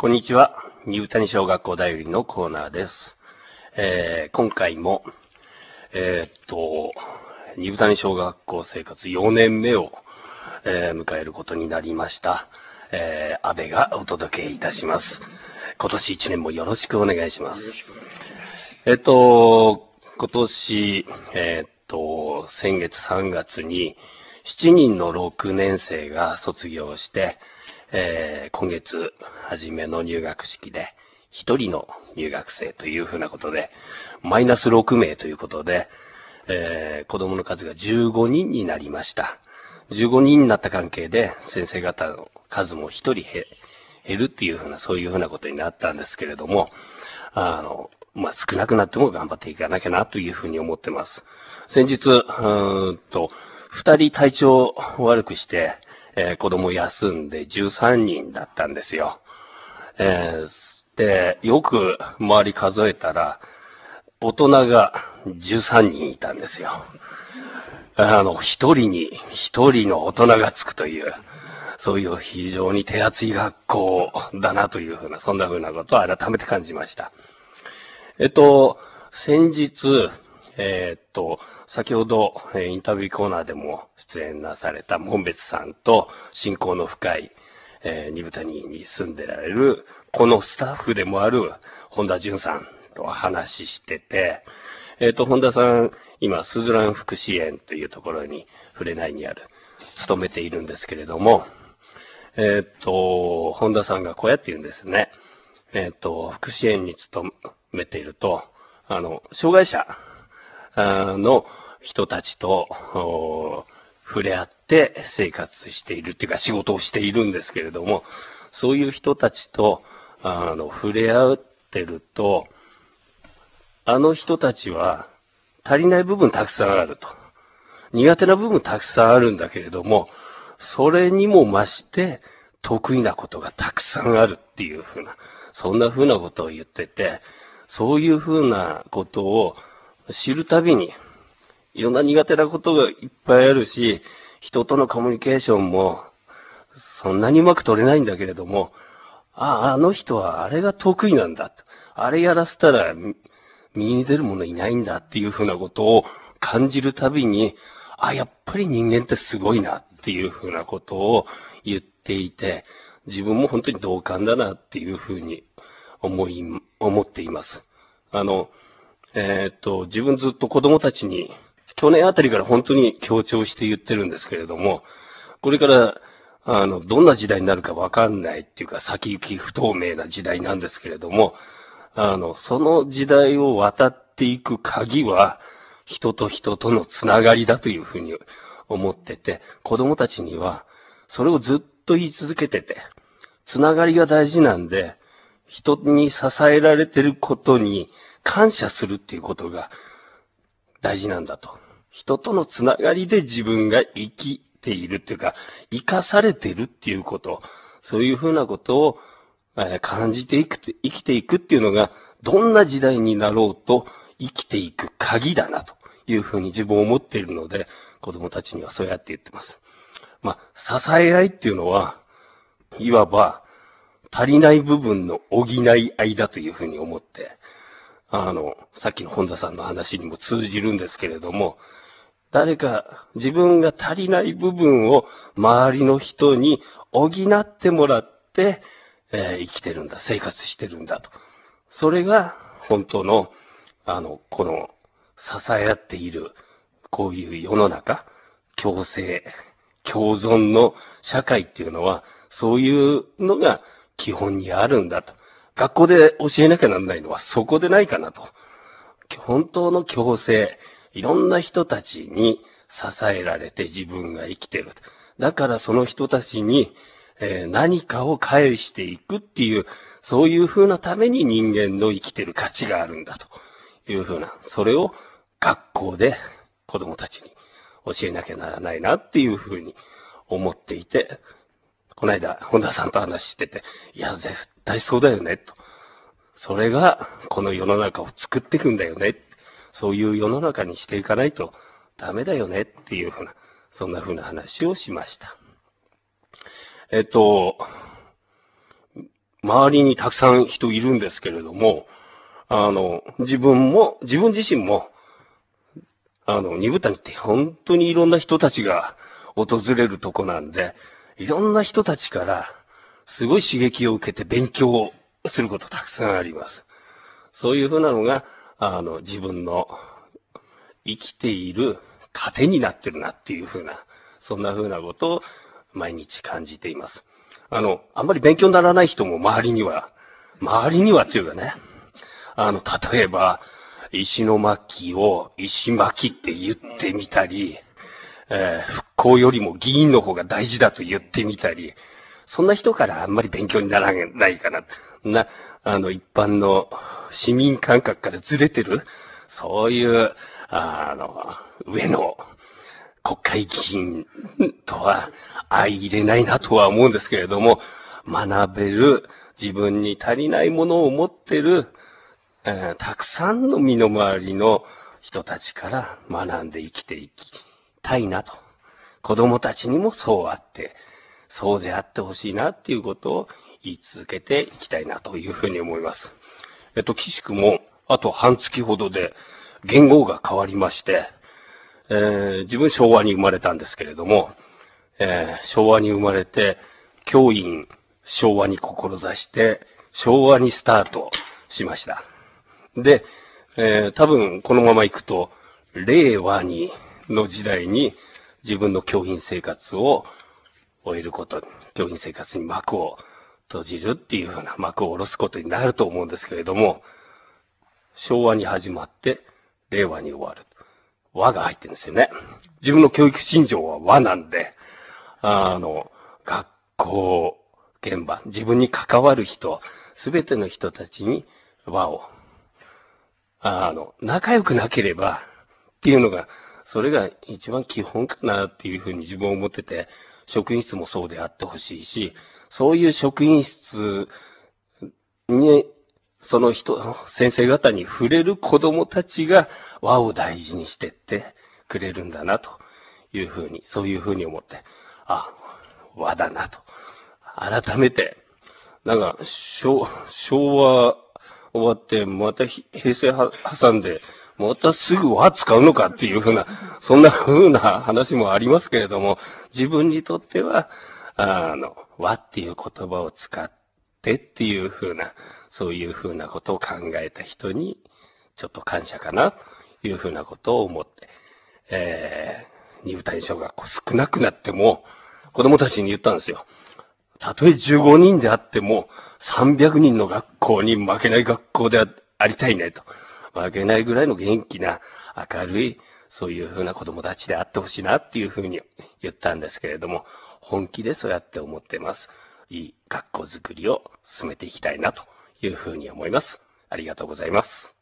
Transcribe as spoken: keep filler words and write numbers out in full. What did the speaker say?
こんにちは。新谷小学校だよりのコーナーです。えー、今回も、えー、っと、新谷小学校生活よねんめを、えー、迎えることになりました。えー、安倍がお届けいたします。今年いちねんもよろしくお願いします。 よろしくお願いします。 えっと、今年、えー、っと、先月さんがつにしちにんのろくねん生が卒業して、えー、今月初めの入学式でひとりの入学生というふうなことで、マイナスろくめいということで、えー、子供の数がじゅうごにんになりました。じゅうごにんになった関係で先生方の数もひとり減るっていうふうな、そういうふうなことになったんですけれども、あの、まあ、少なくなっても頑張っていかなきゃなというふうに思ってます。先日、うーんと、二人体調悪くして、えー、子供休んでじゅうさんにんだったんですよ。えー、で、よく周り数えたら、大人がじゅうさんにんいたんですよ。あの、一人に一人の大人がつくという、そういう非常に手厚い学校だなというふうな、そんなふうなことを改めて感じました。えっと、先日、えー、っと、先ほど、えー、インタビューコーナーでも出演なされた門別さんと親交の深い、えー、二部谷に住んでられる、このスタッフでもある本田淳さんと話してて、えっと、本田さん、今、スズラン福祉園というところに、触れないにある、勤めているんですけれども、えっと、本田さんがこうやって言うんですね。えっと、福祉園に勤めていると、あの、障害者の人たちと触れ合って生活しているっていうか仕事をしているんですけれども、そういう人たちとあの触れ合ってると、あの人たちは足りない部分たくさんあると。苦手な部分たくさんあるんだけれども、それにも増して得意なことがたくさんあるっていうふうな、そんなふうなことを言ってて、そういうふうなことを知るたびに、いろんな苦手なことがいっぱいあるし、人とのコミュニケーションもそんなにうまく取れないんだけれども、ああ、あの人はあれが得意なんだ。あれやらせたら右に出る者いないんだっていうふうなことを感じるたびに、あ、やっぱり人間ってすごいなっていうふうなことを言っていて、自分も本当に同感だなっていうふうに思い、思っています。あの、えーっと、自分ずっと子供たちに、去年あたりから本当に強調して言ってるんですけれども、これから、あの、どんな時代になるかわかんないっていうか、先行き不透明な時代なんですけれども、あの、その時代を渡っていく鍵は、人と人とのつながりだというふうに思ってて、子供たちには、それをずっと言い続けてて、つながりが大事なんで、人に支えられてることに感謝するっていうことが大事なんだと。人とのつながりで自分が生きているっていうか、生かされているっていうこと、そういうふうなことを感じていく、生きていくっていうのが、どんな時代になろうと生きていく鍵だなというふうに自分は思っているので、子供たちにはそうやって言ってます。まあ、支え合いっていうのは、いわば足りない部分の補い合いだというふうに思って、あの、さっきの本田さんの話にも通じるんですけれども、誰か自分が足りない部分を周りの人に補ってもらって、えー生きてるんだ、生活してるんだと。それが本当の、あの、この支え合っている、こういう世の中、共生、共存の社会っていうのは、そういうのが基本にあるんだと。学校で教えなきゃなんないのはそこでないかなと。本当の共生、いろんな人たちに支えられて自分が生きてる。だからその人たちに、えー何かを返していくっていう、そういう風なために人間の生きてる価値があるんだという風な、それを学校で子供たちに教えなきゃならないなっていう風に思っていて、この間、本田さんと話してて、いや、絶対そうだよね、と。それが、この世の中を作っていくんだよね。そういう世の中にしていかないとダメだよねっていうふうな、そんなふうな話をしました。えっと、 周りにたくさん人いるんですけれども、あの、自分も、自分自身も、あの、二部谷って本当にいろんな人たちが訪れるとこなんで、いろんな人たちからすごい刺激を受けて勉強することたくさんあります。そういうふうなのが、あの、自分の生きている糧になってるなっていうふうな、そんなふうなことを毎日感じています。あの、あんまり勉強にならない人も周りには、周りにはっていうかね、あの、例えば、石の巻を石巻って言ってみたり、えー、復興よりも議員の方が大事だと言ってみたり、そんな人からあんまり勉強にならないかな。な、あの、一般の市民感覚からずれてる、そういう、あの、上の国会議員とは相入れないなとは思うんですけれども、学べる、自分に足りないものを持ってる、えー、たくさんの身の回りの人たちから学んで生きていきたいなと。子供たちにもそうあって、そうであってほしいなっていうことを言い続けていきたいなというふうに思います。えっと、岸くもあと半月ほどで元号が変わりまして、えー、自分昭和に生まれたんですけれども、えー、昭和に生まれて、教員昭和に志して、昭和にスタートしました。で、えー、多分このまま行くと、令和にの時代に自分の教員生活を終えること、教員生活に幕を閉じるっていうふうな幕を下ろすことになると思うんですけれども、昭和に始まって、令和に終わる。和が入ってるんですよね。自分の教育信条は和なんで、あの、学校、現場、自分に関わる人、すべての人たちに和を、あの、仲良くなければっていうのが、それが一番基本かなっていうふうに自分は思ってて、職員室もそうであってほしいし、そういう職員室に、その人、先生方に触れる子供たちが和を大事にしてってくれるんだなというふうに、そういうふうに思って、あ、和だなと。改めて、なんか、昭昭和終わって、また平成は挟んで、またすぐ和使うのかっていうふうな、そんなふうな話もありますけれども、自分にとっては、あの、和っていう言葉を使ってっていうふうな、そういうふうなことを考えた人に、ちょっと感謝かな、というふうなことを思って、えー、二部谷小学校少なくなっても、子供たちに言ったんですよ。たとえじゅうごにんであっても、さんびゃくにんの学校に負けない学校でありたいねと。負けないぐらいの元気な、明るい、そういうふうな子供たちであってほしいなっていうふうに言ったんですけれども、本気でそうやって思ってます。いい学校づくりを進めていきたいなというふうに思います。ありがとうございます。